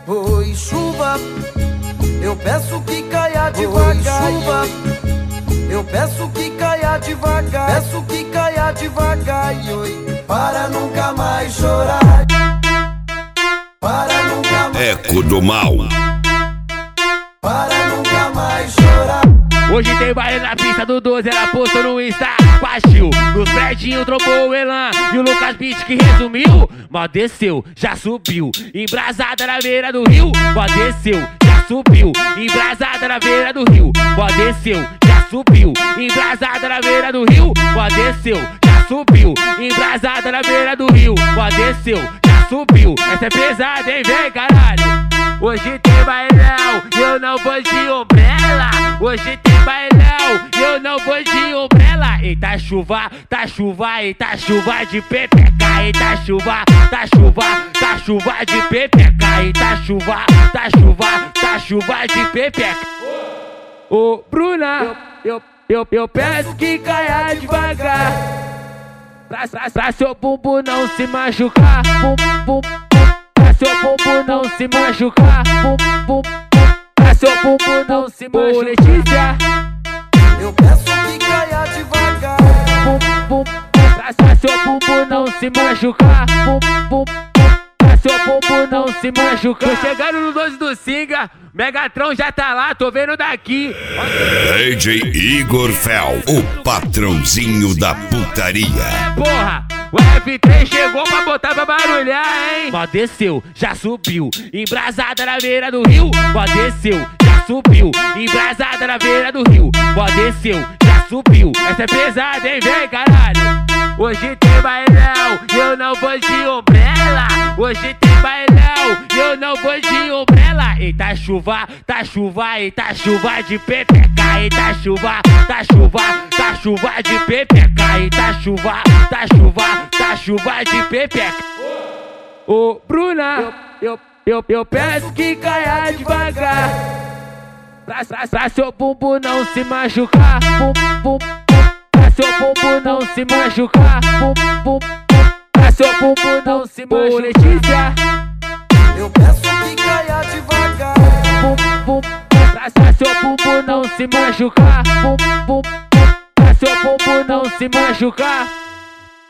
Oi, chuva, eu peço que caia devagar. Oi, chuva, eu peço que caia devagar. Peço que caia devagar. Oi, para nunca mais chorar. Para nunca mais. Eco do Mal. Para nunca mais chorar. Hoje tem baile na pista do 12, ela postou no Insta. Partiu, nos predinhos trombou o Elan e o Lucas Beat que resumiu. Mó desceu, já subiu, embrasada na beira do rio. Mó desceu, já subiu, embrasada na beira do rio. Mó desceu, já subiu, embrasada na beira do rio. Mó desceu, já subiu, embrasada na beira do rio. Mó desceu, já subiu. Essa é pesada, hein, vem caralho. Hoje tem bailão, eu não vou de ombrella. Hoje tem bailão, eu não vou de ombrella. Eita chuva, tá chuva, eita chuva de pepeca. Eita chuva, tá chuva, tá chuva de pepeca. Eita chuva, tá chuva, tá chuva de pepeca. Ô Bruna, eu peço que caia devagar, pra seu bumbum não se machucar. Bum, bum, pra seu bumbum não se machucar. Bum, bum, pra seu bumbum não se machucar. Ô Letícia, eu peço que caia devagar. Bum, bum, pra seu bumbum não se machucar. Bum, bum, pra seu bumbum não se machucar. Tô chegando no 12 do Singa, Megatron já tá lá, tô vendo daqui. DJ Igor Fel, o patrãozinho da putaria. Porra, o F3 chegou pra botar pra barulhar, hein? Mó desceu, já subiu, embrasada na beira do rio. Mó desceu, já subiu, embrasada na beira do rio. Mó desceu, já subiu. Essa é pesada, hein, vem caralho. Hoje tem bailão, eu não vou de ombrella. Hoje tem bailão, eu não vou de ombrella. Eita chuva, tá chuva, eita chuva de pepeca. Eita chuva, tá chuva, tá chuva de pepeca. Eita chuva, tá chuva, tá chuva de pepeca. Ô Bruna, eu peço que caia devagar, pra seu bumbum não se machucar. Bum, bum, pra seu bumbum não se machucar. Bum, bum, pra seu bumbum não se machucar. Ô Letícia, eu peço que caia devagar. Bum, bum, pra seu bumbum não se machucar. Bum, bum, pra seu bumbum não se machucar.